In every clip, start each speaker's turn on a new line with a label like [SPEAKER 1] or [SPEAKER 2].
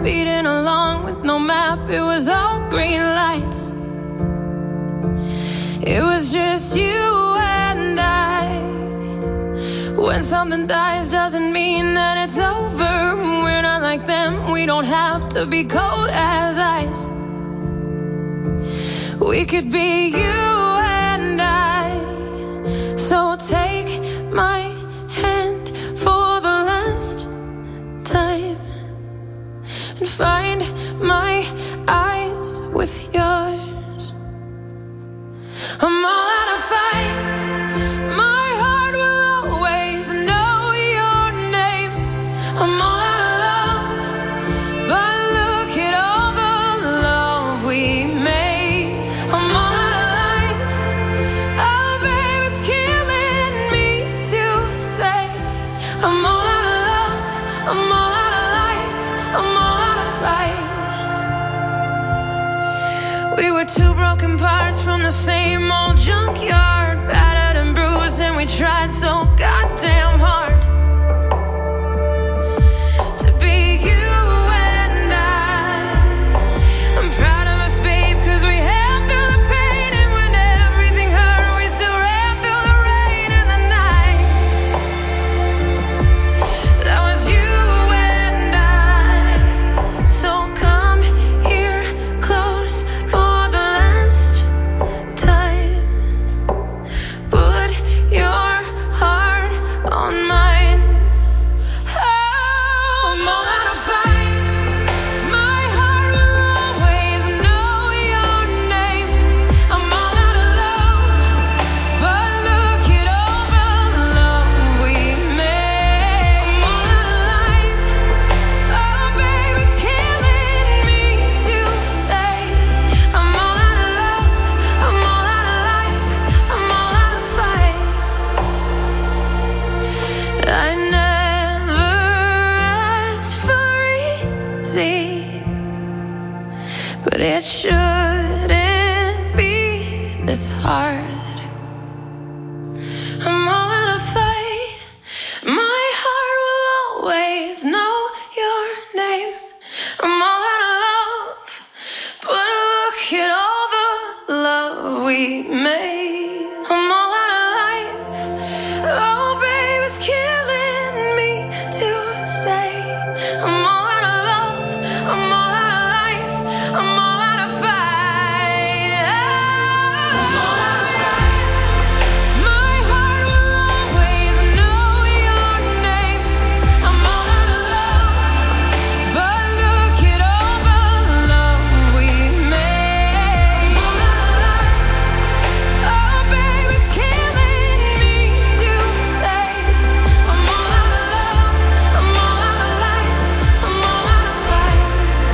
[SPEAKER 1] speeding along with no map. It was all green lights. It was just you and I. When something dies doesn't mean that it's over. We're not like them, we don't have to be cold as ice. We could be you and I. So take my hand for the last time and find my eyes with yours. I'm all out of fight. My heart will always know your name. I'm all out of love, but look at all the love we made. I'm all out of life. Oh, babe, it's killing me to say. I'm all out of love. I'm all out of life. I'm all out of fight. We were two broken parts from the same old junkyard, battered and bruised, and we tried so goddamn hard to be you and I. I'm proud of us, babe, cause we held through the pain, and when everything hurt, we still ran through the rain and the night. That was you and I. So come here close for the last time. Put your heart on mine. Oh, I'm all out of fight. My heart will always know your name. I'm all out of love, but look at all the love we made. I'm all out of life. Oh, babe, it's killing me to say. I'm all out of love. I'm all out of life. I'm all out of fight. I never asked for easy, but it shouldn't be this hard. I'm all out of fight. My heart will always know your name. I'm all out of love, but look at all the love we made. I'm all out of life. Oh, babe, it's killing me to say. I'm all out of love. I'm all out of life. I'm all out of fight. I'm all out of fight. My heart will always know your name. I'm all out of love, but look at all the love we made. I'm all out of life. Oh, babe, it's killing me to say. I'm all out of love. I'm all out of life. I'm all out of fight.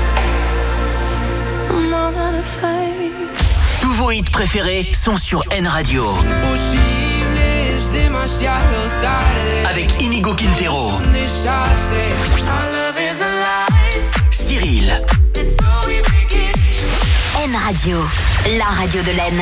[SPEAKER 1] I'm all out of fight.
[SPEAKER 2] Tous vos hits préférés sont sur N Radio.
[SPEAKER 3] Imposible, es demasiado tarde.
[SPEAKER 2] Avec Inigo Quintero,
[SPEAKER 3] Un desastre. Our love is alive.
[SPEAKER 2] Cyril,
[SPEAKER 3] It's so we begin.
[SPEAKER 4] N Radio, la radio de l'Aisne.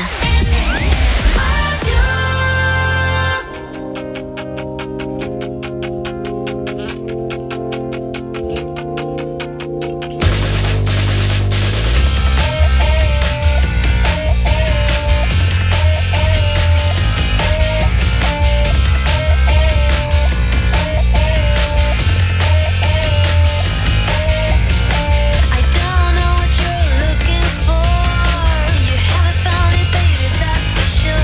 [SPEAKER 5] I don't know what you're looking for. You haven't found it, baby, that's for sure.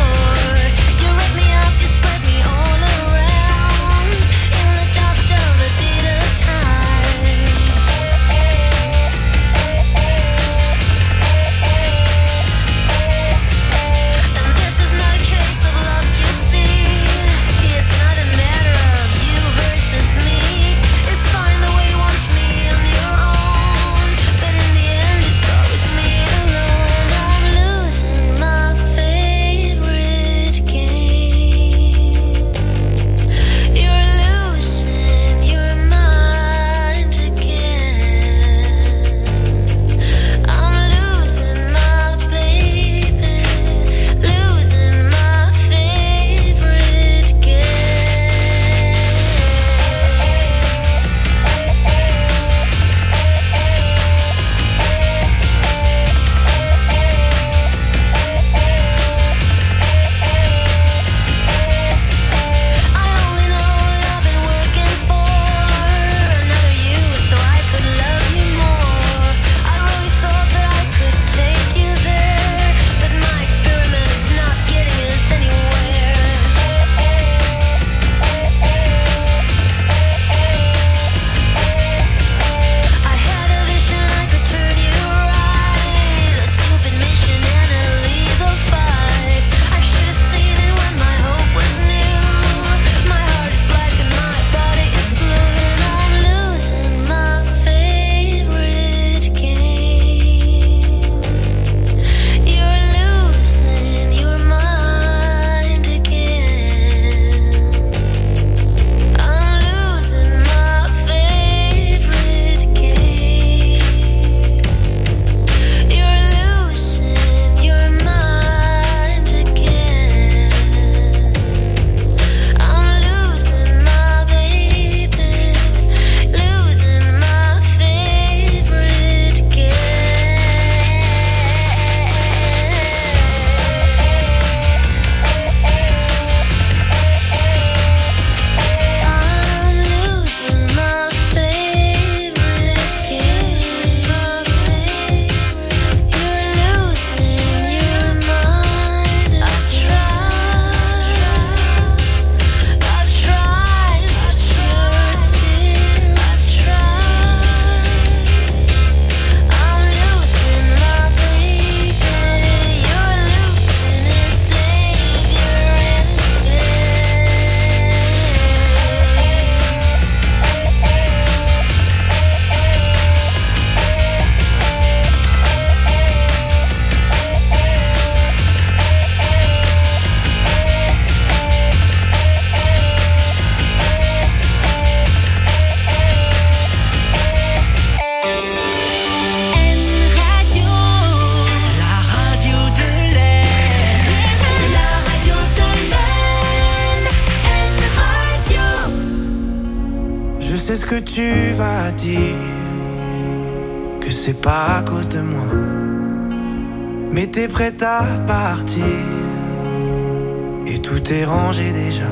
[SPEAKER 6] que tu vas dire que c'est pas à cause de moi, mais t'es prête à partir et tout est rangé déjà.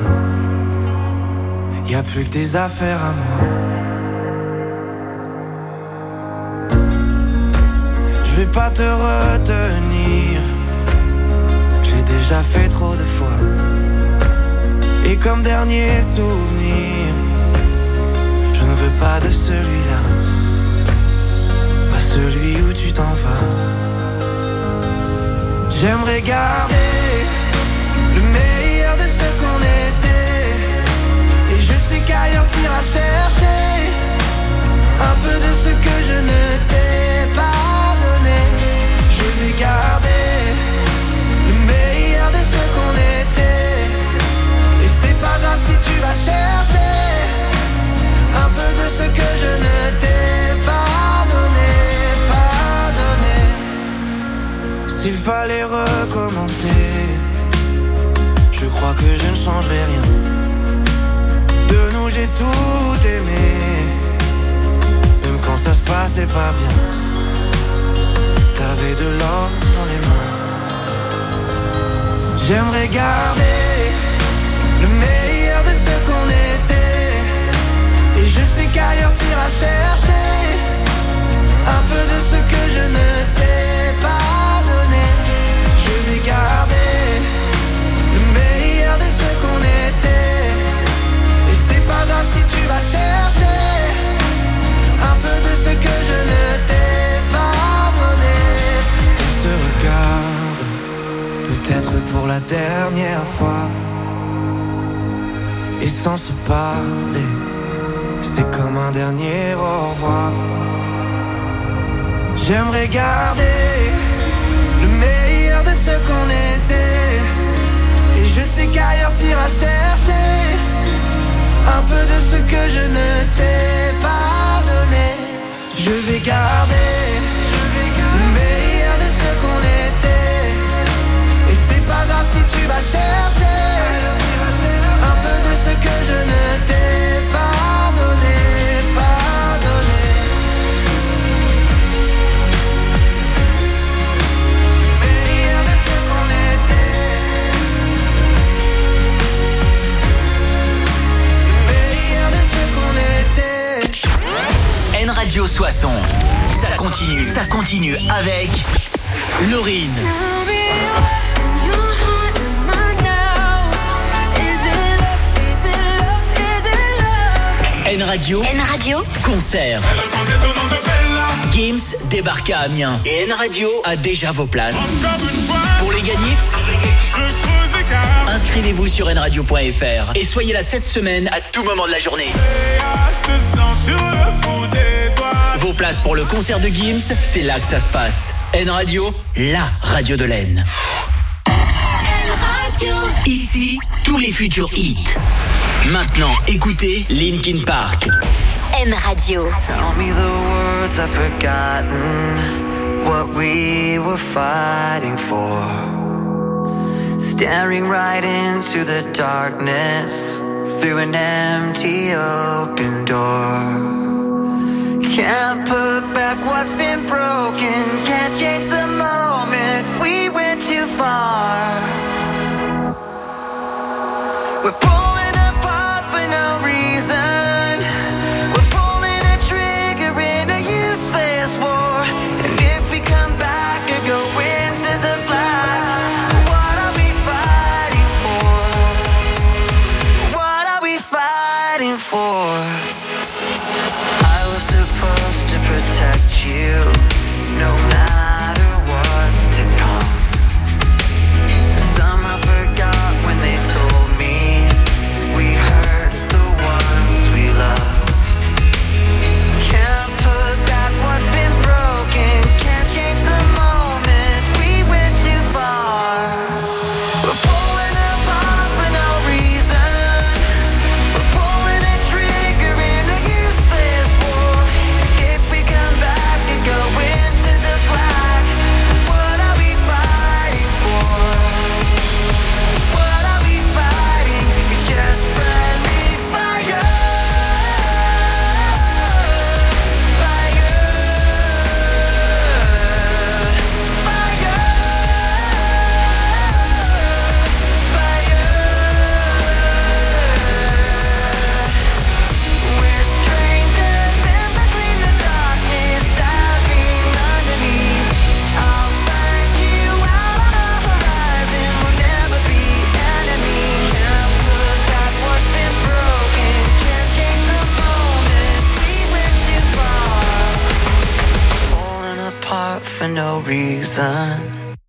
[SPEAKER 6] Y'a plus que des affaires à moi. Je vais pas te retenir, je l'ai déjà fait trop de fois. Et comme dernier souvenir, je ne veux pas de celui-là, pas celui où tu t'en vas. J'aimerais garder le meilleur de ce qu'on était, et je sais qu'ailleurs t'iras chercher un peu de ce que je ne t'ai pas donné. Je vais garder le meilleur de ce qu'on était, et c'est pas grave si tu vas chercher un peu de ce que je ne t'ai pas donné, pas donné. S'il fallait recommencer, je crois que je ne changerai rien. De nous j'ai tout aimé, même quand ça se passait pas bien. T'avais de l'or dans les mains. J'aimerais garder le meilleur de ce qu'on était, et je sais qu'ailleurs t'iras chercher un peu de ce que je ne t'ai pas donné. Je vais garder le meilleur de ce qu'on était, et c'est pas grave si tu vas chercher un peu de ce que je ne t'ai pas donné. On se regarde, peut-être pour la dernière fois, et sans se parler, c'est comme un dernier au revoir. J'aimerais garder le meilleur de ce qu'on était, et je sais qu'ailleurs t'iras chercher un peu de ce que je ne t'ai pas donné. Je vais garder le meilleur de ce qu'on était, et c'est pas grave si tu vas chercher un peu de ce que je ne t'ai pas donné, pas donné. Meilleur de ce qu'on était, meilleur de ce qu'on était.
[SPEAKER 2] N Radio Soissons, ça continue avec Laurine. N Radio, concert. Gims débarque à Amiens et N Radio a déjà vos places. Pour les gagner, inscrivez-vous sur nradio.fr et soyez là cette semaine à tout moment de la journée. Vos places pour le concert de Gims, c'est là que ça se passe. N Radio, la radio de l'Aisne. Ici, tous les futurs hits. Maintenant, écoutez Linkin Park.
[SPEAKER 4] N Radio.
[SPEAKER 7] Tell me the words I've forgotten, what we were fighting for. Staring right into the darkness, through an empty open door. Can't put back what's been broken, can't change the moment, we went too far. We're pulling apart for no reason, we're pulling a trigger in a useless war. And if we come back or go into the black, what are we fighting for? What are we fighting for? I was supposed to protect for no reason.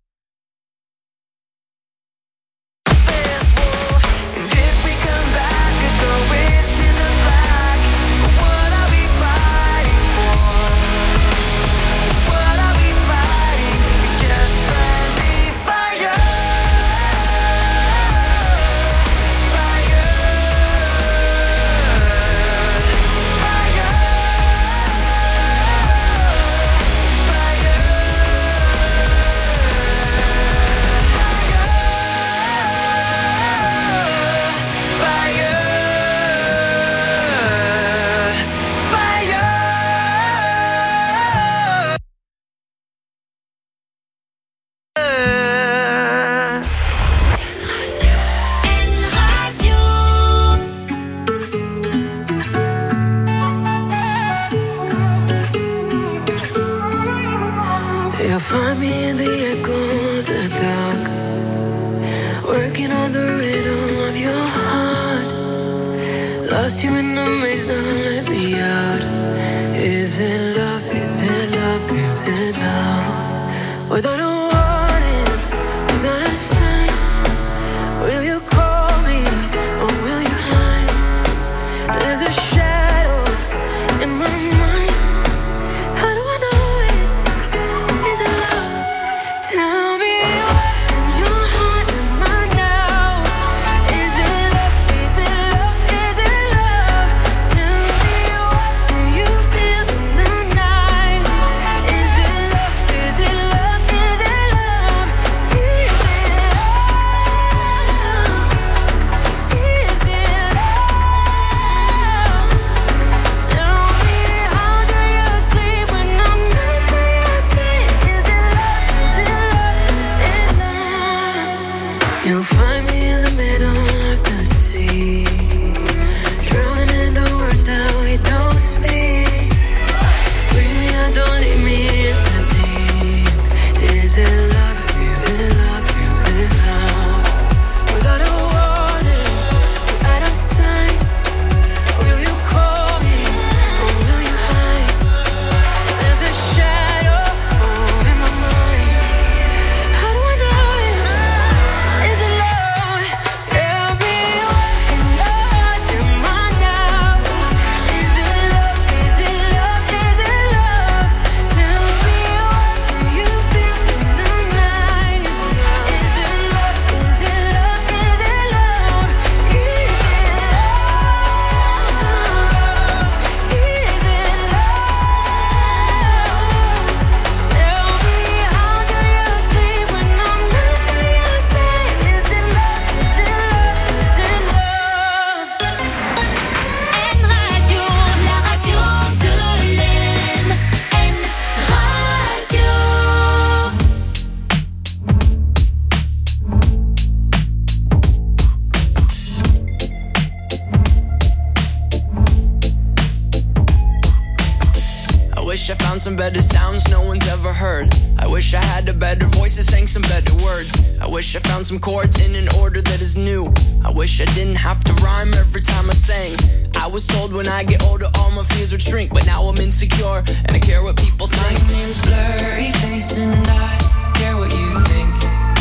[SPEAKER 8] Some better sounds no one's ever heard. I wish I had a better voice that sang some better words. I wish I found some chords in an order that is new. I wish I didn't have to rhyme every time I sang. I was told when I get older all my fears would shrink, but now I'm insecure and I care what people think.
[SPEAKER 3] My name's Blurry Face and I care what you think.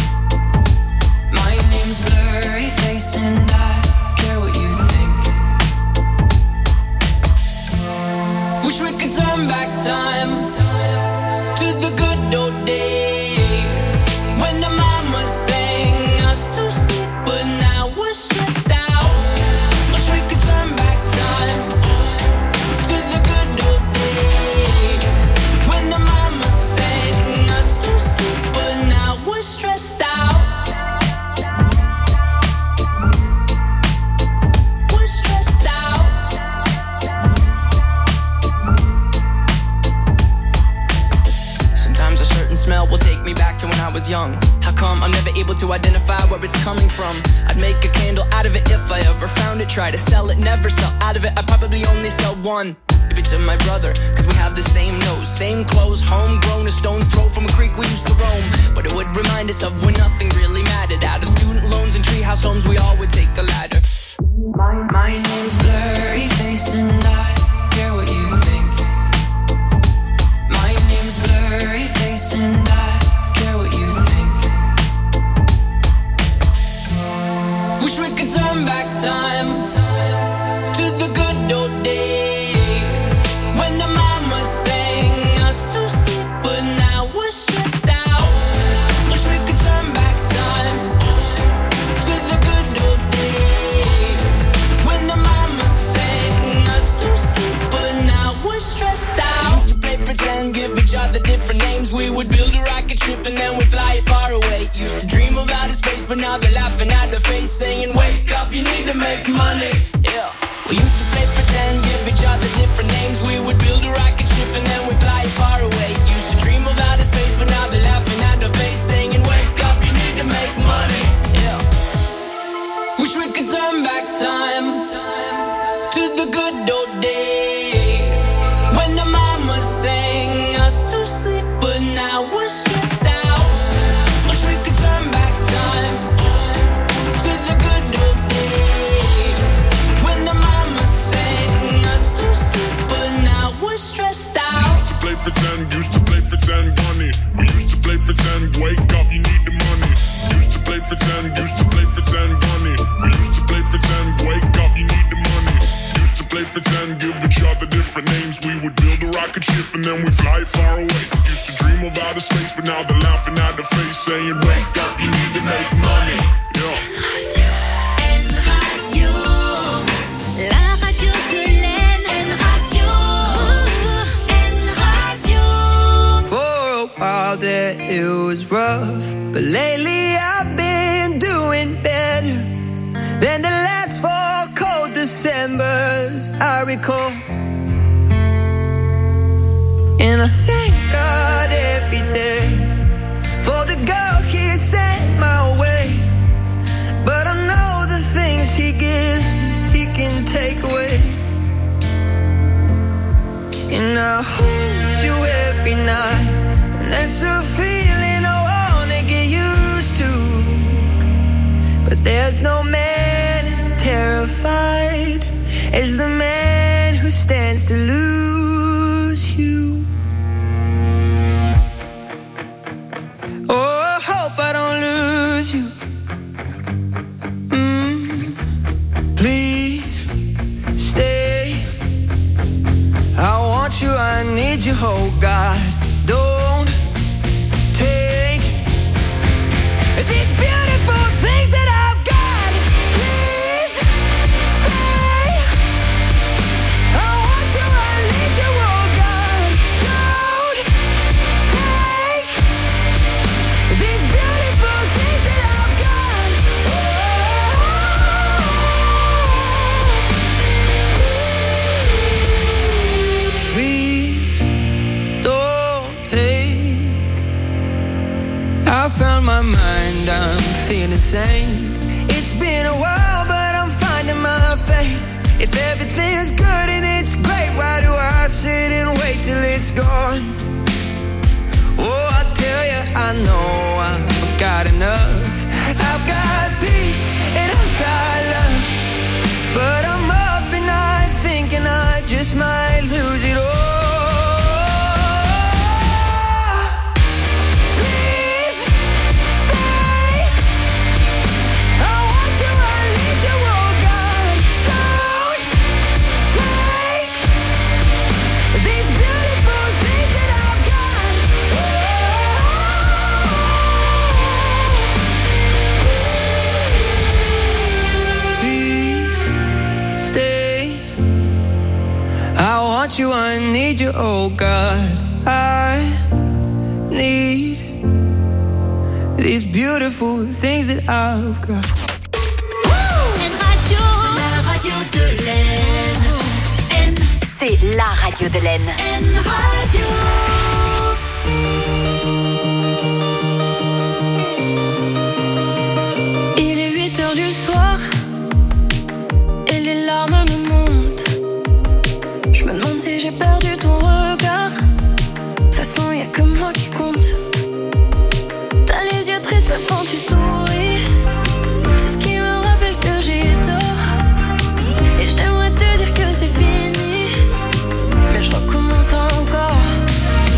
[SPEAKER 3] My name's Blurry Face and I care what you think.
[SPEAKER 8] Wish we could turn back time to the good old days when the mama sang us to sleep, but now we're stressed out. Wish we could turn back time to the good old days when the mama sang us to sleep, but now we're stressed out. We're stressed out. Sometimes a certain smell will take me back to when I was young. How come I'm never able to identify where it's coming from? I'd make a candle out of it if I ever found it. Try to sell it, never sell out of it. I'd probably only sell one. Maybe to my brother, cause we have the same nose, same clothes, homegrown, a stone's throw from a creek we used to roam. But it would remind us of when nothing really mattered. Out of student loans and treehouse homes, we all would take the ladder.
[SPEAKER 3] My name's Blurry Face and I care what you think. My name's Blurry Face and
[SPEAKER 8] other different names. We would build a rocket ship and then we'd fly it far away. Used to dream of outer space, but now they're laughing at the face, saying, wake up, you need to make money. Yeah. We used to play pretend, give each other different names. We would build a rocket ship and then we'd fly it far away. Used to dream of outer space, but now they're laughing at the face, saying, wake up, you need to make money. Yeah. Wish we could turn back time to the good old days when the mama sang us to sleep, but now we're stressed out. Wish we could turn back time to the good old days when the mama sang us to sleep, but now we're stressed out.
[SPEAKER 9] Used to play pretend, bunny. We used to play pretend, wake up, you need the money. Used to play pretend, bunny. We used to play pretend, wake up, you need the money. Used to play pretend, give each other different names. We would build a rocket ship and then we fly far away. Used to dream of outer space, but now they're laughing at the face, saying, wake up, you need to make money. Yeah.
[SPEAKER 1] N-Radio, la radio de l'Aisne. N-Radio, N-Radio.
[SPEAKER 6] For a while there it was rough, but lately I've been doing better than the last 4 cold Decembers I recall. And I thank God every day for the girl He sent my way. But I know the things He gives me, He can take away. And I hold you every night, and that's a feeling I wanna get used to. But there's no man as terrified as the man who stands to lose you. Oh, I hope I don't lose you. Please stay. I want you, I need you, oh God. Don't take these beautiful things that I've got. Please stay. I want you, I need you, oh God. Don't take these beautiful things that I've got. Please don't take. I found my mind, I'm feeling sane. It's been a while, but I'm finding my faith. If everything's good and it's great, why do I sit and wait till it's gone? Oh, I tell you, I know I've got enough. I've got peace and I've got love, but I'm up at night thinking I just might lose it all. Please stay. I want you, I need you, oh God. Don't take these beautiful things that I've got. Please stay. I want you, I need you, oh God. I need these beautiful things that I've got.
[SPEAKER 1] N-Radio, la radio de l'Aisne.
[SPEAKER 4] C'est la radio de l'Aisne.
[SPEAKER 1] N-Radio. Il est 8h du soir et les larmes me montent. Je me demande si j'ai perdu ton regard. De toute façon, y'a que moi qui compte. T'as les yeux tristes même quand tu souris. C'est ce qui me rappelle que j'ai tort. Et j'aimerais te dire que c'est fini, mais je recommence encore.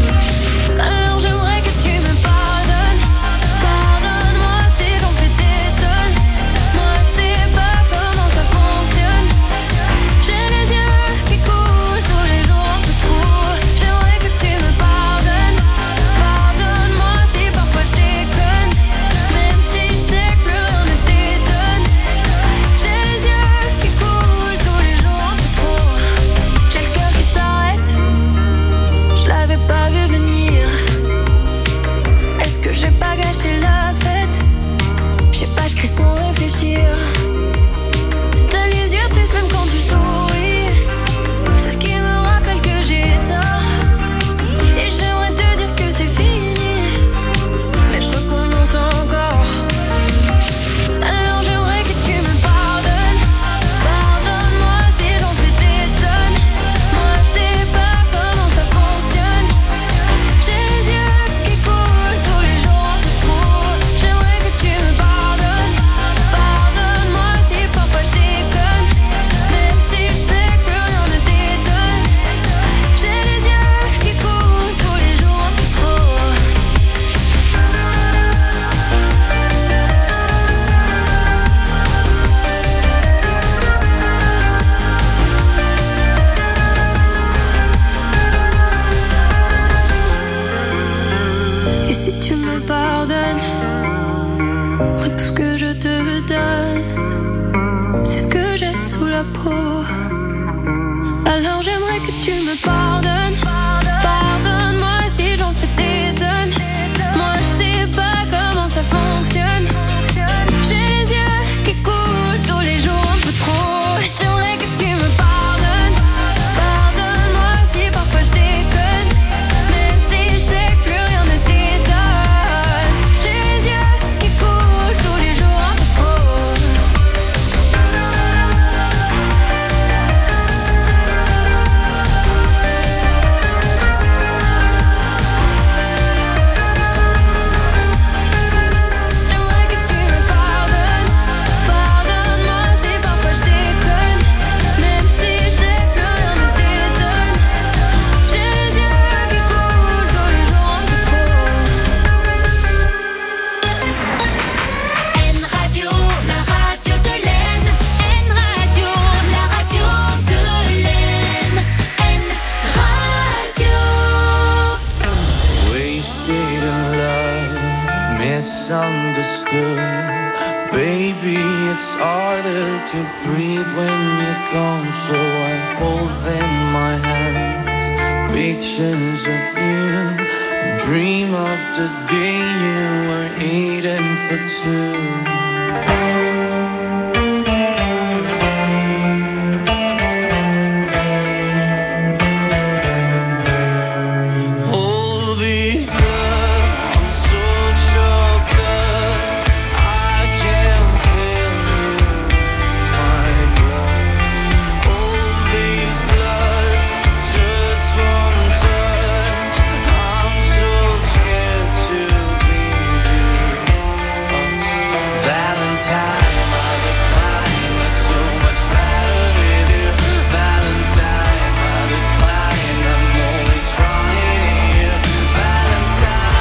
[SPEAKER 1] me pardonnes. Moi, tout ce que je te donne, c'est ce que j'ai sous la peau. Alors j'aimerais que tu me pardonnes. Pardonne-moi si j'en fais des tonnes. Moi je sais pas comment ça fonctionne. J'ai les yeux qui coulent tous les jours un peu trop. J'aimerais que tu me pardonnes. Pardonne-moi si parfois je déconne. Même si je sais que plus rien ne t'étonne. J'ai les yeux qui coulent tous les jours un peu trop. J'aimerais que tu me pardonnes. Pardonne-moi si parfois je déconne. Même si je sais que plus rien ne t'étonne. J'ai les yeux qui coulent tous les jours un peu trop.
[SPEAKER 10] N Radio, la radio de l'Aisne. N Radio, la radio de l'Aisne. N Radio.
[SPEAKER 6] Wasted in love, misunderstood. Baby, it's harder to breathe when you're gone. So I hold in my hands pictures of you and dream of the day you were eating for two. All these love, I'm so choked up. I can't feel you in my blood. All these lust, just one touch. I'm so scared to leave you. Valentine, I decline. It's so much better with you. Valentine, I decline. I'm always running to you. Valentine,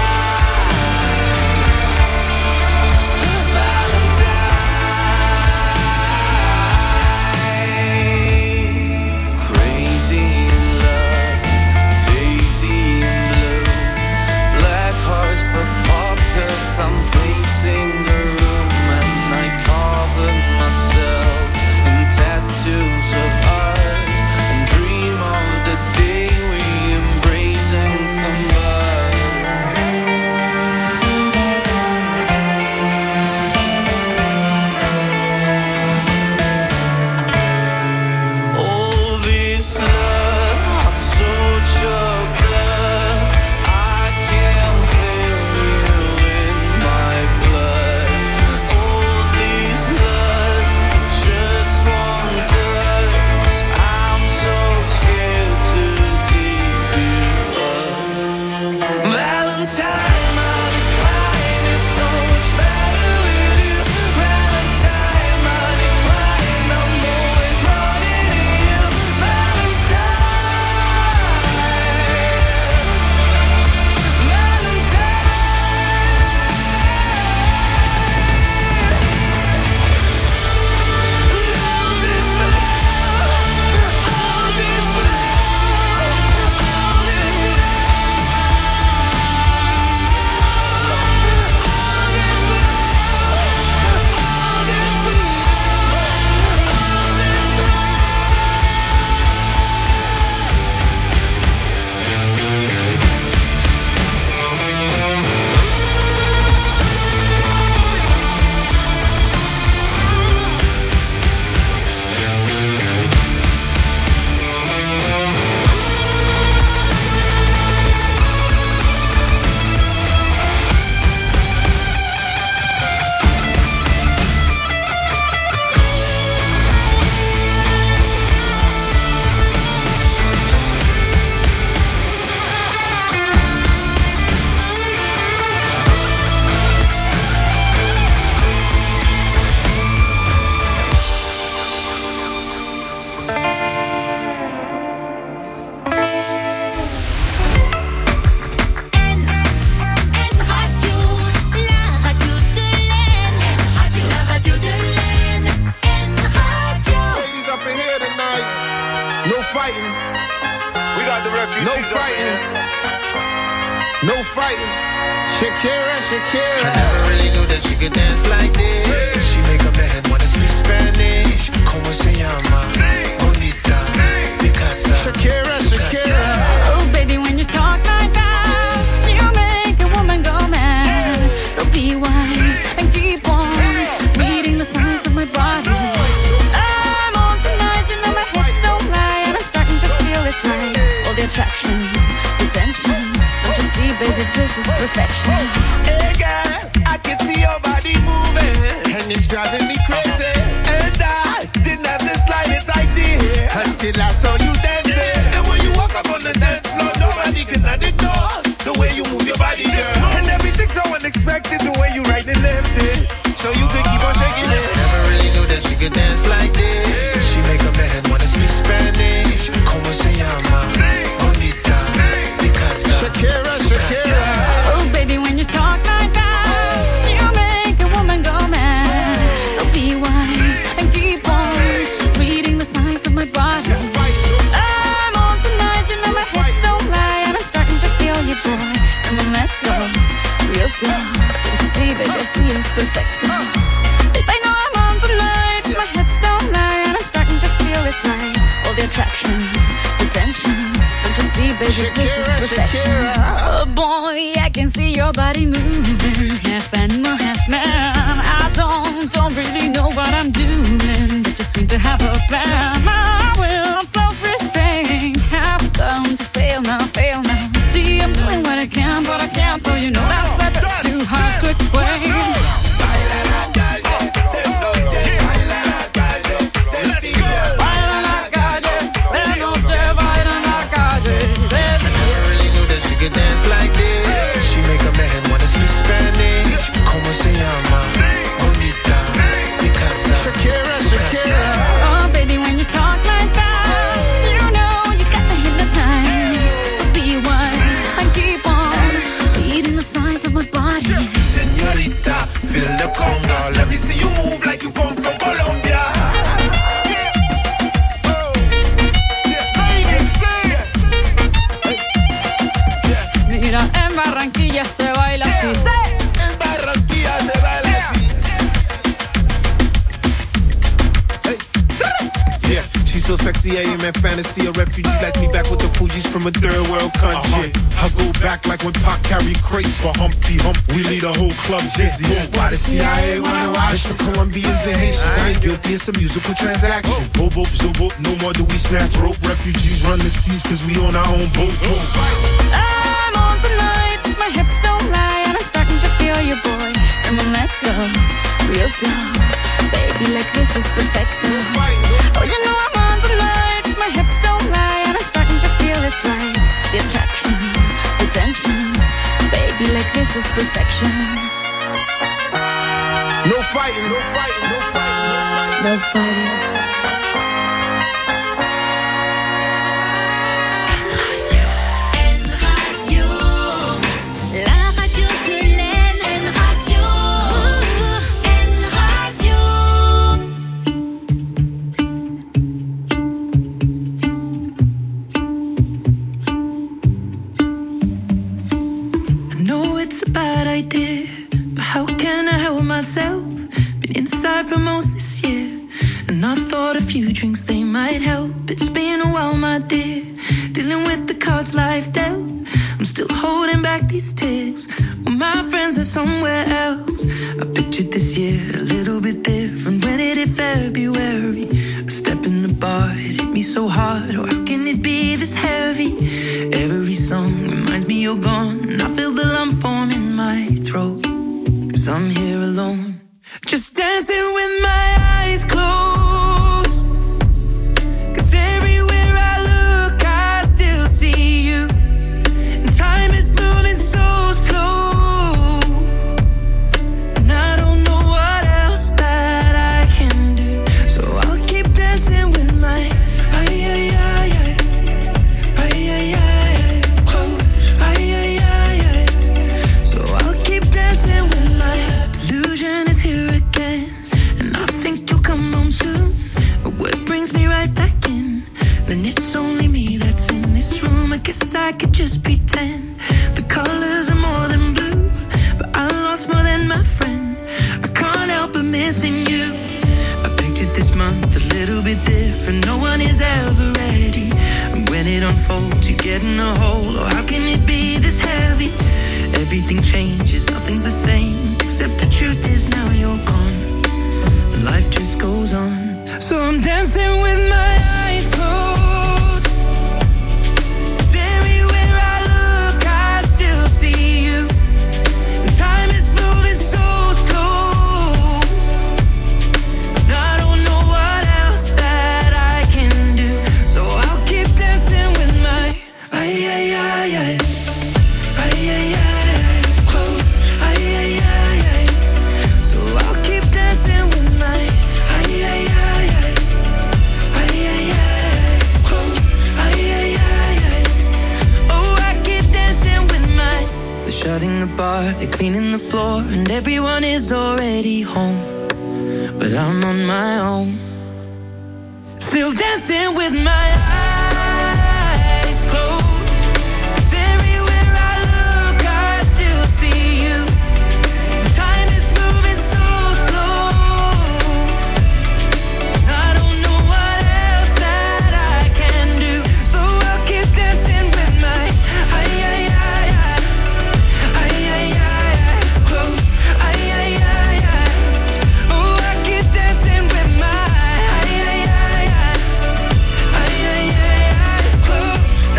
[SPEAKER 6] crazy in love, lazy in blue. Black hearts for pockets. I'm pacing the room and I cover myself in tattoos of ours and dream of the day we embrace and combine. All this love, I'm so choked up. I can't feel you in my blood. All this lust for just one touch. I'm so scared to give you up. Valentine, I decline. It's so much better with you. Valentine, I decline. I'm always running to you. Valentine, all this love, all this love, all this
[SPEAKER 11] No fighting. Shakira. I never really knew that she could dance like this. She make up her head wanna speak Spanish. Como se llama? Bonita, Picasa. Shakira.
[SPEAKER 12] Oh, baby, when you talk like that, you make a woman go mad. So be wise and keep on reading the signs of my body. I'm on tonight, you know my hips don't lie, and I'm starting to feel it's right. All the attraction, the tension. Don't you see, baby, this is perfection.
[SPEAKER 11] Hey girl, I can see your body moving, and it's driving me crazy. And I didn't have the slightest idea until I saw you dancing. And when you walk up on the dance floor, nobody can ignore the way you move your body, girl. And everything's so unexpected, the way you right and left it, so you could keep on shaking it. Never really knew that she could dance like this. She make up her head wanna speak Spanish. Como se llama? Bonita, Picasa. Shakira.
[SPEAKER 12] Oh, baby, when you talk like that, you make a woman go mad. So be wise and keep on reading the signs of my body. I'm on tonight, you know my hips don't lie, and I'm starting to feel you, boy. Come on, let's go real slow. Don't you see, baby, I see it's perfect. Babe, I know I'm on tonight, my hips don't lie, and I'm starting to feel it's right. All the attraction, the tension. Don't you see, baby, this is perfection. Oh boy, I can see your body moving, half animal, half man. I don't really know what I'm doing, but just seem to have a plan. My will, I'm self-restrained, have come to fail now. See, I'm doing what I can, but I can't, so you know that's a bit too hard to explain.
[SPEAKER 11] Dance like this. She make up her head wanna speak Spanish. Como se llama? Bonita, Picasa. Shakira.
[SPEAKER 12] Oh, baby, when you talk like that, you know you got me hypnotized. So be wise and keep on reading the signs of my body.
[SPEAKER 11] Señorita, feel the conga. Let me see you move like you come from Colombia.
[SPEAKER 12] Mira, en Barranquilla se baila así.
[SPEAKER 11] En Barranquilla se baila así. Yeah, she's so sexy, I am in fantasy. A refugee like me back with the Fugees from a third world country. I go back like when Pac carried crates for Humpty Hump. We lead a whole club dizzy. Why the CIA wanna watch for Colombians and Haitians? I ain't guilty, it's a musical transaction. Boop, boop, so boop, no more do we snatch rope. Refugees run the seas cause we on our own boat.
[SPEAKER 12] I'm on tonight, my hips don't lie, and I'm starting to feel you, boy. Come on, let's go real slow. Baby, like this is perfecto. Oh, you know I'm on tonight, my hips don't lie, and I'm starting to feel it's right. The attraction, the tension. Baby, like this is perfection.
[SPEAKER 11] No fighting.
[SPEAKER 12] No fighting.
[SPEAKER 6] For most this year, and I thought a few drinks they might help. It's been a while, my dear, dealing with the cards life dealt. I'm still holding back these tears. Well, my friends are somewhere else. I pictured this year a little bit different. When it hit February, a step in the bar, it hit me so hard. Oh, how can it be this heavy? Every song reminds me you're gone, and I feel the lump form in my throat. 'Cause I'm here alone, just dancing with my eyes closed. 'Cause everywhere I look, I still see you. And time is moving so slow, and I don't know what else that I can do. So I'll keep dancing with my So I'll keep dancing with my delusion is here again. And I think missing you. I pictured this month a little bit different. No one is ever ready. And when it unfolds, you get in a hole. Oh, how can it be this heavy? Everything changes, nothing's the same. Except the truth is now you're gone. And life just goes on. So I'm dancing with my eyes closed. 'Cause everywhere I look, I still see you. And time is moving so slow. And I don't know what else that I can do. So I'll keep dancing with my eyes closed. So I'll keep dancing with my eyes closed. Oh, I keep dancing with my. They're shutting the bar, they're cleaning the floor, and everyone is already home. But I'm on my own, still dancing with my eyes closed. 'Cause everywhere I look, I still see you. Time is moving so slow. I don't know what else that I can do. So I'll keep dancing with my eyes closed. Oh, I keep dancing with my eyes closed.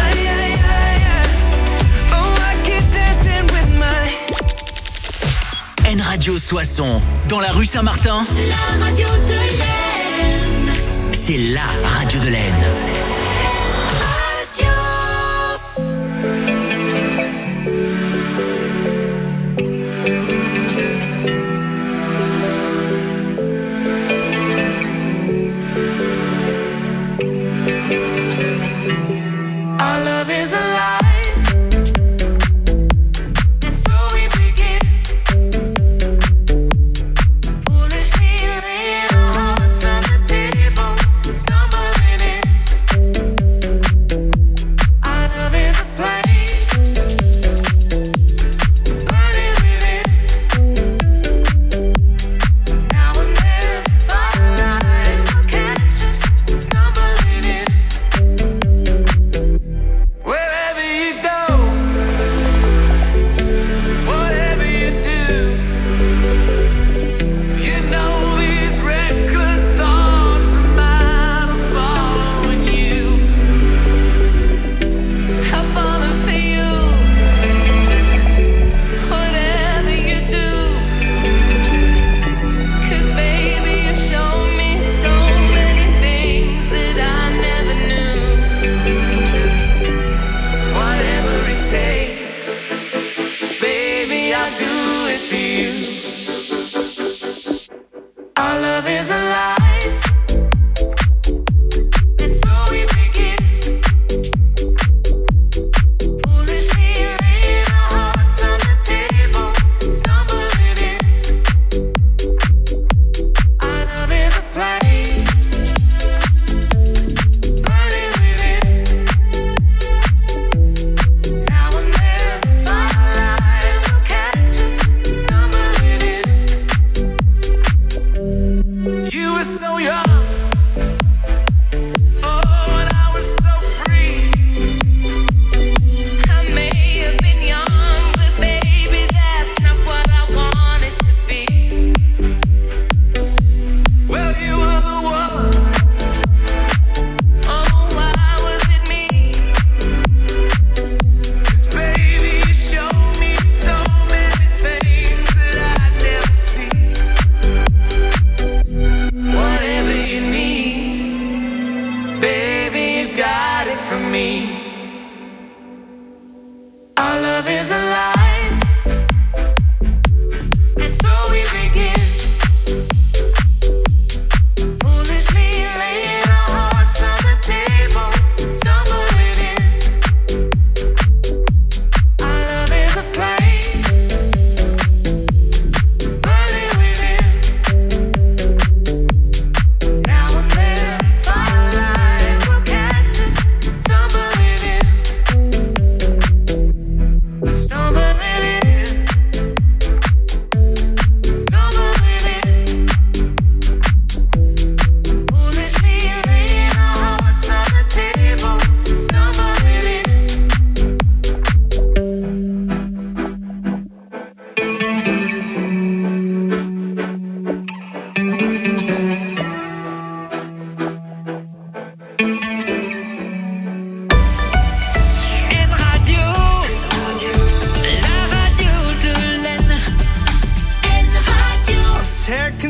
[SPEAKER 6] Oh, I keep dancing with my.
[SPEAKER 2] N Radio Soissons, dans la rue Saint-Martin,
[SPEAKER 10] La radio de l'Aisne.
[SPEAKER 2] c'est la radio de l'Aisne.
[SPEAKER 10] Radio.
[SPEAKER 1] Our love is alive, and so we begin. Foolishly laying our hearts on the table, stumbling in.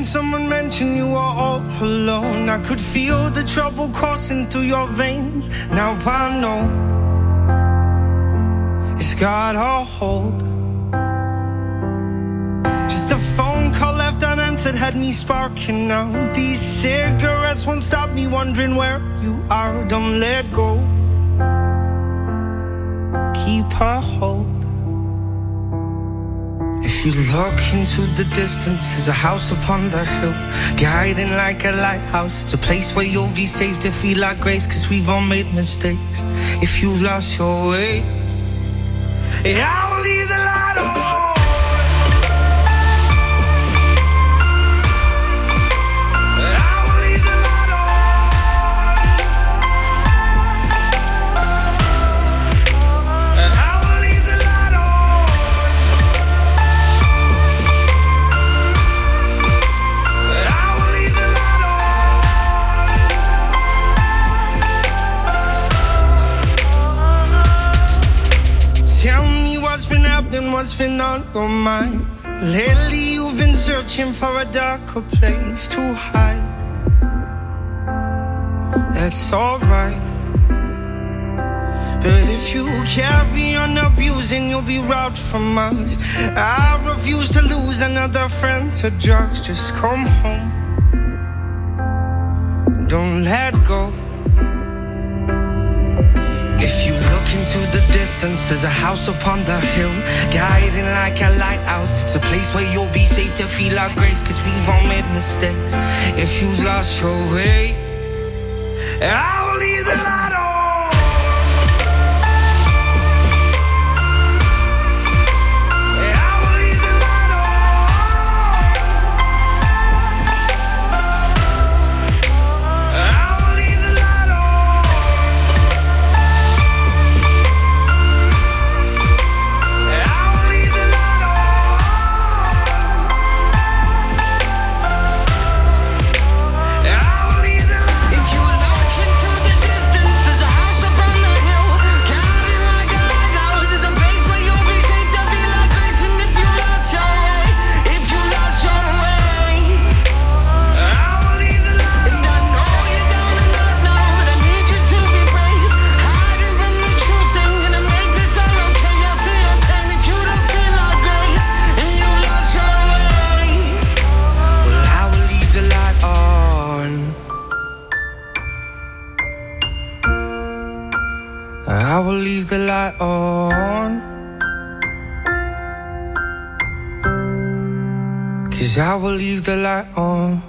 [SPEAKER 6] someone mention you are all alone, I could feel the trouble coursing through your veins. Now I know it's got a hold. Just a phone call left unanswered had me sparking now. These cigarettes won't stop me wondering where you are. Don't let go, keep a hold. If you look into the distance, there's a house upon the hill, guiding like a lighthouse. It's a place where you'll be safe to feel like grace, cause we've all made mistakes. If you've lost your way, yeah, I will leave the light on. What's been on your mind? Lately you've been searching for a darker place to hide. That's alright, but if you carry on abusing, you'll be robbed from us. I refuse to lose another friend to drugs. Just come home, don't let go. If you look into the distance, there's a house upon the hill, guiding like a lighthouse. It's a place where you'll be safe to feel our grace, cause we've all made mistakes. If you've lost your way, I will leave the light on. I will leave the light on, cause I will leave the light on.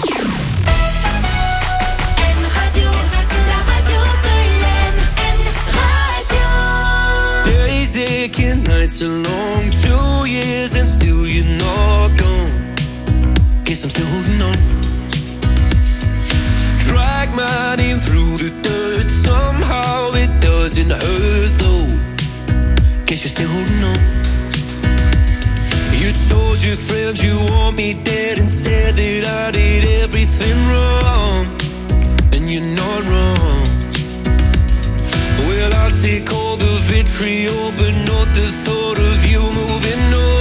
[SPEAKER 13] Days aching, nights are long, 2 years and still you're not gone. Guess I'm still holding on. Drag my name through the dirt, somehow it doesn't hurt though. Guess you're still holding on. You told your friends you want me dead and said that I did everything wrong, and you're not wrong. Well, I'll take all the vitriol, but not the thought of you moving on.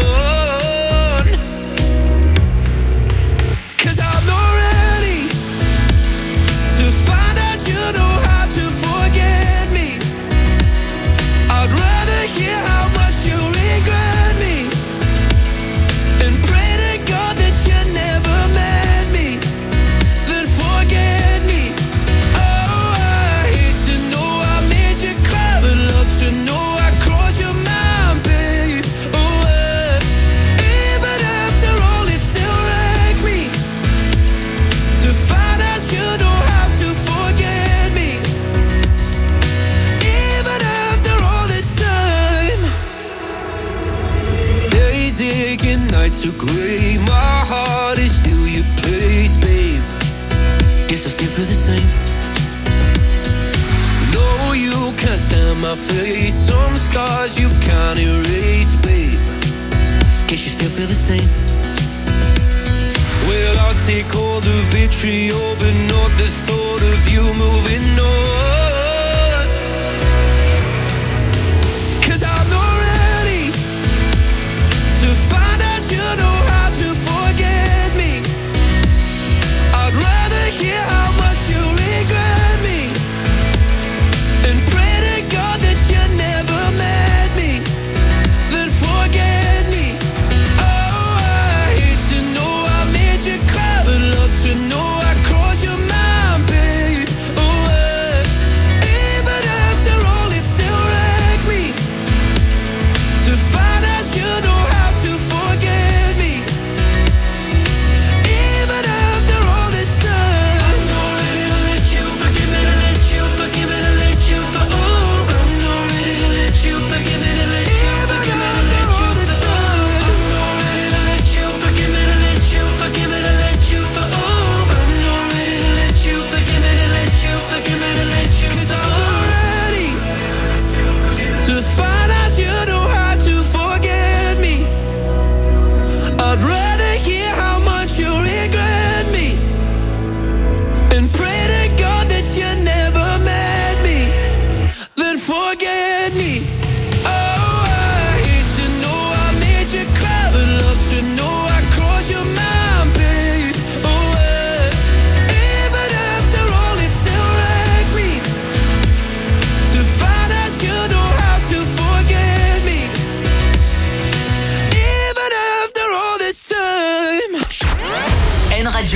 [SPEAKER 13] 'Cause I'm not ready to find out you know how to forget me. I'd rather hear how much you regret me and pray to God that you never met me, then forget me. Oh, I hate to know I made you cry, but love to know I crossed your mind, babe. Oh, even after all, it still wrecked me to find out you know how to forget me. Even after all this time, days aching, nights are grey, my heart is still your place, babe. Guess I still feel the same. No, you can't stand my face, some scars you can't erase, babe. Guess you still feel the same. Well, I'll take all the vitriol, but not the thought of you moving on. 'Cause I'm not ready to find out you know how to forget me.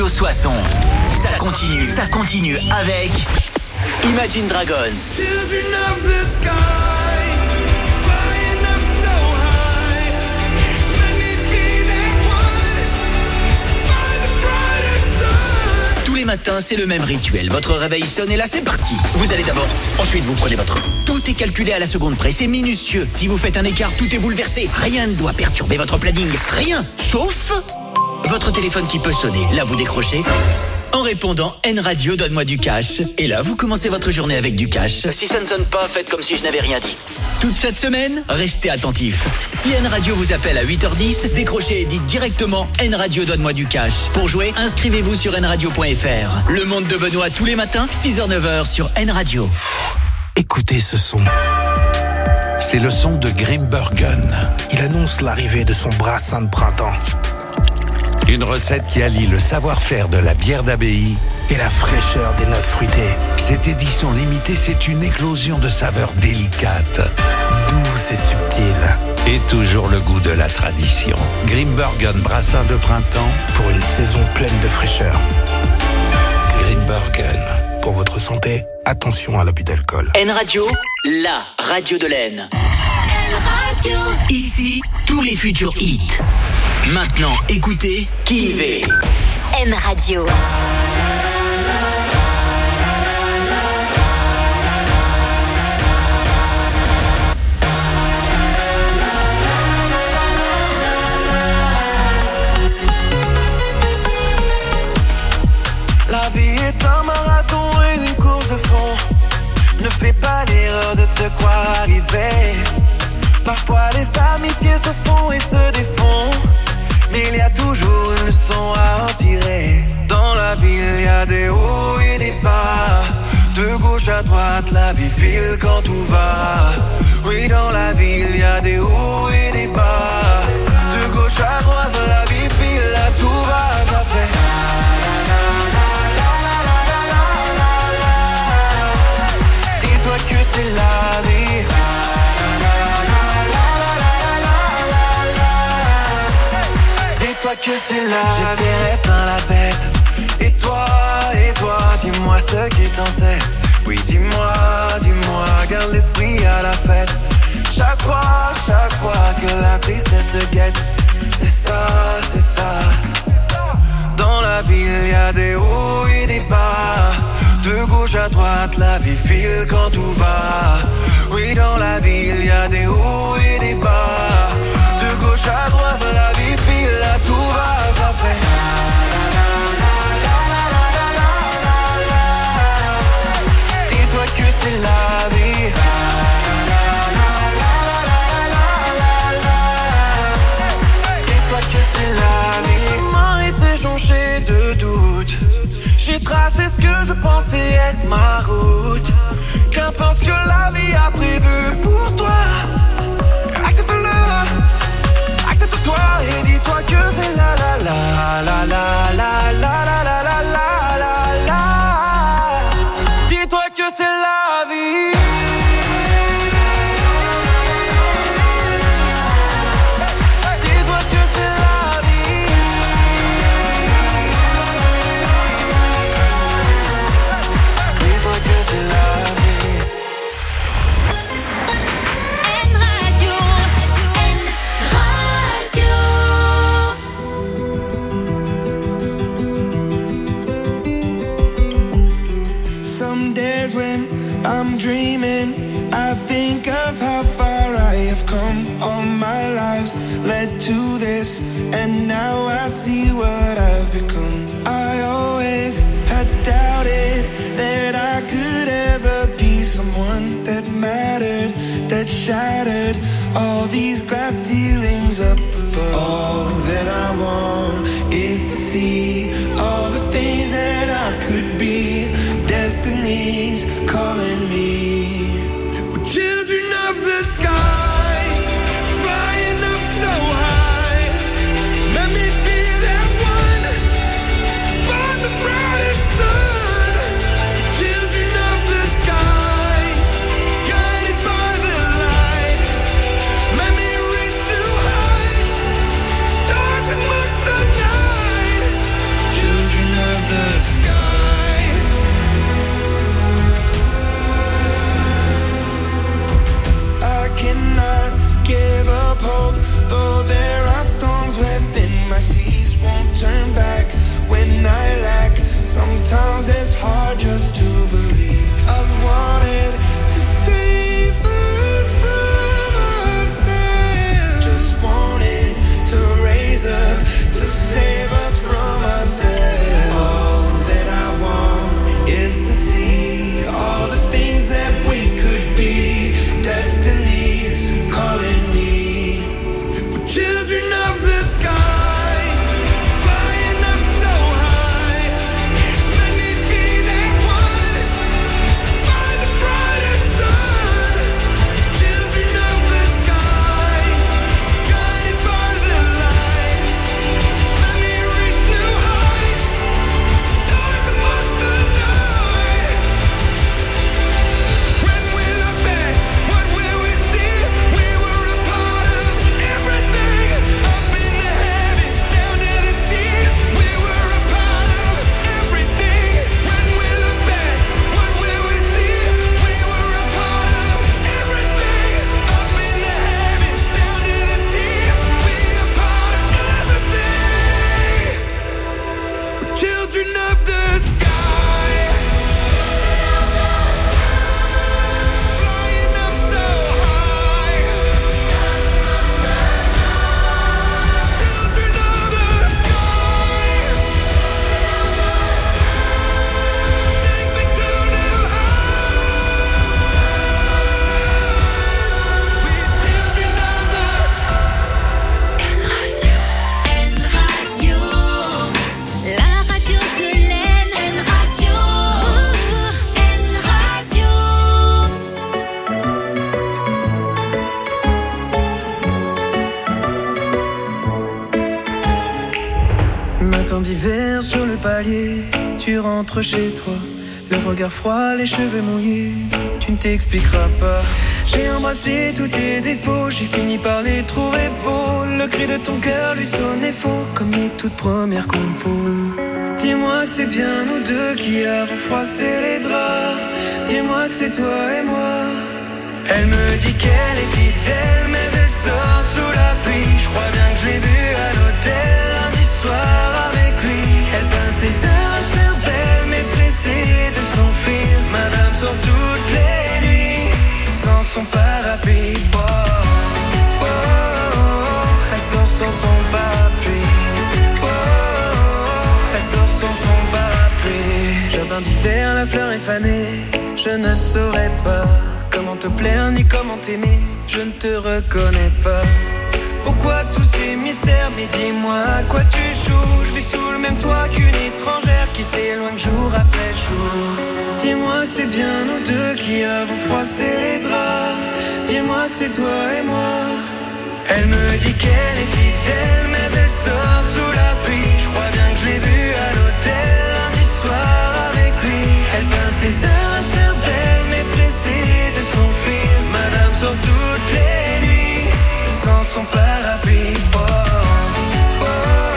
[SPEAKER 2] Radio Soissons. Ça continue avec Imagine Dragons.
[SPEAKER 13] Children of the sky, flying up so high. Let me be that one to find the brightest sun.
[SPEAKER 2] Tous les matins, c'est le même rituel. Votre réveil sonne et là, c'est parti. Vous allez d'abord. Ensuite, vous prenez votre... Tout est calculé à la seconde près. C'est minutieux. Si vous faites un écart, tout est bouleversé. Rien ne doit perturber votre planning. Rien. Sauf votre téléphone qui peut sonner. Là, vous décrochez. En répondant N Radio, donne-moi du cash. Et là, vous commencez votre journée avec du cash. Si ça ne sonne pas, faites comme si je n'avais rien dit. Toute cette semaine, restez attentifs. Si N Radio vous appelle à 8h10, décrochez et dites directement N Radio, donne-moi du cash. Pour jouer, inscrivez-vous sur nradio.fr. Le monde de Benoît tous les matins, 6h-9h sur N Radio.
[SPEAKER 14] Écoutez ce son. C'est le son de Grimbergen. Il annonce l'arrivée de son brassin de printemps. Une recette qui allie le savoir-faire de la bière d'abbaye et la fraîcheur des notes fruitées. Cette édition limitée, c'est une éclosion de saveurs délicates, douces et subtiles. Et toujours le goût de la tradition. Grimbergen brassin de printemps pour une saison pleine de fraîcheur. Grimbergen. Pour votre santé, attention à l'abus d'alcool.
[SPEAKER 2] N Radio, la radio de l'Aisne.
[SPEAKER 10] N Radio.
[SPEAKER 2] Ici, tous les futurs hits. Maintenant, écoutez Kinvé.
[SPEAKER 4] N Radio.
[SPEAKER 6] La vie est un marathon et une course de fond. Ne fais pas l'erreur de te croire arrivé. Parfois les amitiés se font et se défont, mais il y a toujours une leçon à en tirer. Dans la vie il y a des hauts et des bas. De gauche à droite la vie file quand tout va. Oui, dans la vie il y a des hauts et des bas. De gauche à droite la vie file, là tout va, ça fait. Dis-toi que c'est la vie. Dis-toi que c'est la vie. J'ai des rêves plein la tête. Et toi, dis-moi ce qui est en tête. Oui, dis-moi, garde l'esprit à la fête. Chaque fois que la tristesse te guette. C'est ça. Dans la vie, il y a des hauts et des bas. De gauche à droite, la vie file quand tout va. Oui, dans la vie, il y a des hauts et des bas. De gauche à droite, la vie file, là tout va, ça fait. Dis-toi que c'est la vie. Dis-toi que c'est la vie. Mes chemins étaient jonchés de doutes. J'ai tracé ce que je pensais être ma route. Qu'importe ce que la vie a prévu pour toi. Accepte-le, accepte-toi et dis-toi que c'est la la la la la la la la la la la la. Dis-toi que c'est la vie. Dis-toi que c'est la vie. Dis-toi que c'est la vie.
[SPEAKER 10] N Radio.
[SPEAKER 13] Some days when I'm dreaming, I think of how far I have come. All my lives led to this, and now I see what I've become. I always had doubted that I could ever be someone that mattered, that shattered all these glass ceilings up above. All that I want is to see all the things that I could be. Destiny's calling me. We're children of the sky, flying up so high. Let me be that one to find the brightest sun. Children of the sky, guided by the light. Let me reach new
[SPEAKER 6] matin d'hiver sur le palier, tu rentres chez toi, le regard froid, les cheveux mouillés, tu ne t'expliqueras pas. J'ai embrassé tous tes défauts, j'ai fini par les trouver beaux. Le cri de ton cœur lui sonnait faux, comme les toutes premières compos. Dis-moi que c'est bien nous deux qui avons froissé les draps. Dis-moi que c'est toi et moi. Elle me dit qu'elle est fidèle, mais elle sort sous la pluie. Je crois bien que je l'ai vue à l'hôtel lundi soir avec lui. Elle peint tes heures à se faire belle, mais pressée de s'enfuir. Madame sort toutes les nuits sans son parapluie. Oh, oh, oh, elle sort sans son parapluie. Oh, oh, elle sort sans son parapluie. Jardin d'hiver, la fleur est fanée. Je ne saurais pas comment te plaire ni comment t'aimer. Je ne te reconnais pas. Pourquoi tous ces mystères? Mais dis-moi à quoi tu joues. Je vis sous le même toit qu'une étrangère qui s'éloigne jour après jour. Dis-moi que c'est bien nous deux qui avons froissé les draps. Dis-moi que c'est toi et moi. Elle me dit qu'elle est fidèle, mais elle sort sous la pluie. Je crois bien que je l'ai vue à l'hôtel lundi soir avec lui. Elle peint tes heures à se faire belle, mais pressée de s'enfuir. Madame sort toutes les nuits sans son parapluie. Oh, oh, oh,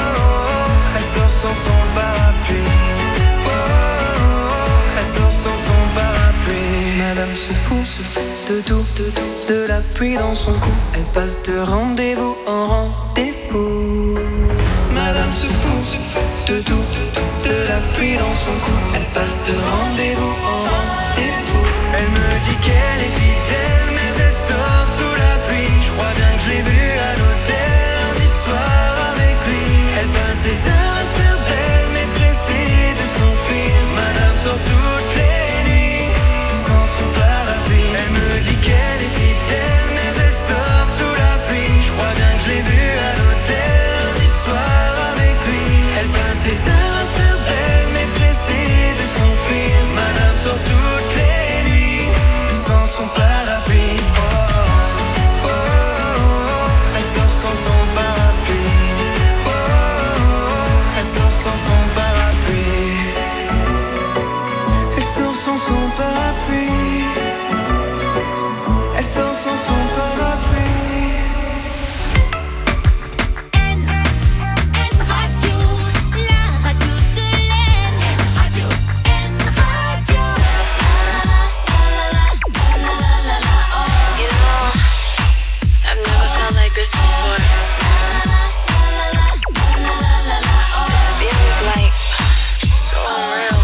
[SPEAKER 6] oh, elle sort sans son parapluie. Oh, oh, oh, elle sort sans son parapluie. Madame se fout de tout, de la pluie dans son cou. Elle passe de rendez-vous en rendez-vous. Madame se fout de tout, de la pluie dans son cou. Elle passe de rendez-vous en rendez-vous. Elle me dit qu'elle est fidèle, mais elle sort sous la pluie. Je crois bien que je l'ai vue à l'hôtel lundi soir avec lui. Elle passe des heures à se faire belle, mais pressée de s'enfuir. Madame sort toutes les nuits sans son parapluie. Elle me dit qu'elle est fidèle, mais elle sort sous la pluie. Je crois bien que je l'ai vue à l'hôtel lundi soir avec lui. Elle passe des heures à se faire belle, mais pressée de s'enfuir. Madame sort toutes les nuits sans son parapluie. Oh, oh, oh, oh, elle sort sans son parapluie. Oh, oh, oh, elle sort sans son parapluie. Elle sort sans son parapluie. Elle sort sans son parapluie.
[SPEAKER 10] N Radio, la radio de l'Aisne. Radio, N Radio.
[SPEAKER 1] You know, I've never felt like this before. This feeling's like so unreal.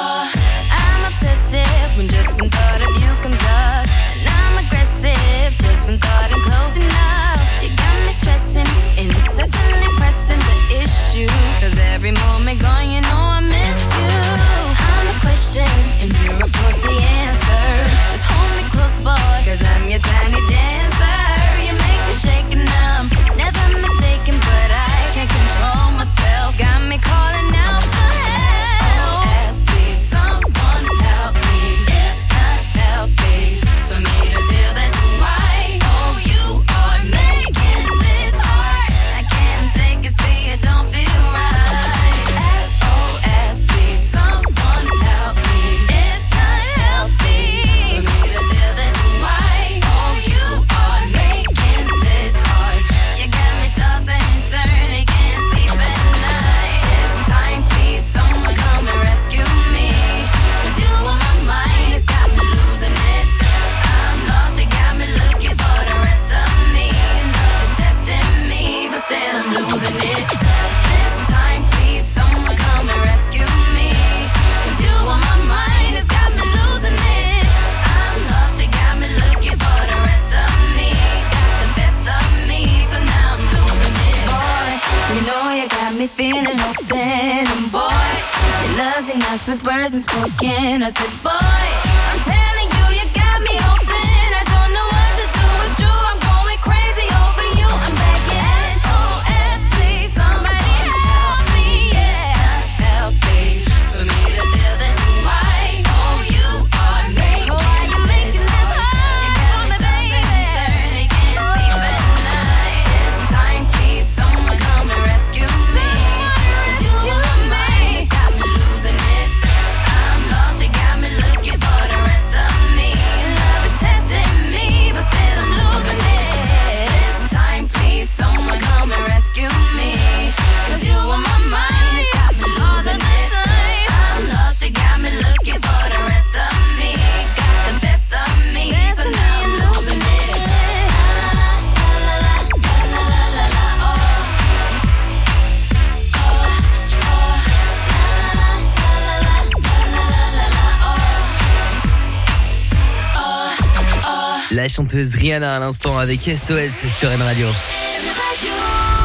[SPEAKER 12] I'm obsessive when just one thought of you comes up. And I'm aggressive just when thought I'm close enough. You got me stressing, incessantly pressing the issue. Cause every moment gone, you know I miss you. I'm the question, and you're of course the answer. Just hold me close, boy, cause I'm your tiny dancer. You make me shake and I'm never mistaken, but I can't control myself. Got me calling out for help. SOS, please, someone help me. It's not healthy for me to feel this way. Oh, you are making this hard. I can't take it, see it don't feel right. SOS, please, someone help me. It's not healthy for me to feel this way. Oh, you are making this hard. You got me tossing and turning, can't sleep at night. It's time, please, someone come and rescue me. Cause you on my mind, it's got me losing it. I'm lost, you got me looking for the rest of me. Love is testing me, but still I'm losing it. This time, please, someone come and rescue me. Cause you on my mind, it's got me losing it. I'm lost, you got me looking for the rest of me. Got the best of me, so now I'm losing it. Boy, you know you got me feeling open. And boy, your love's enough with words unspoken. I said, boy, I'm telling you, you got me open. I don't know what to do, it's true, I'm going crazy over you. I'm begging, SOS, please, somebody help me. Yeah, it's not healthy for me to feel this way. Oh, you are making this hard. You got me tossing and turning, can't sleep at night. This time, please, someone come and rescue me. Cause you
[SPEAKER 15] la chanteuse Rihanna à l'instant avec SOS sur N Radio.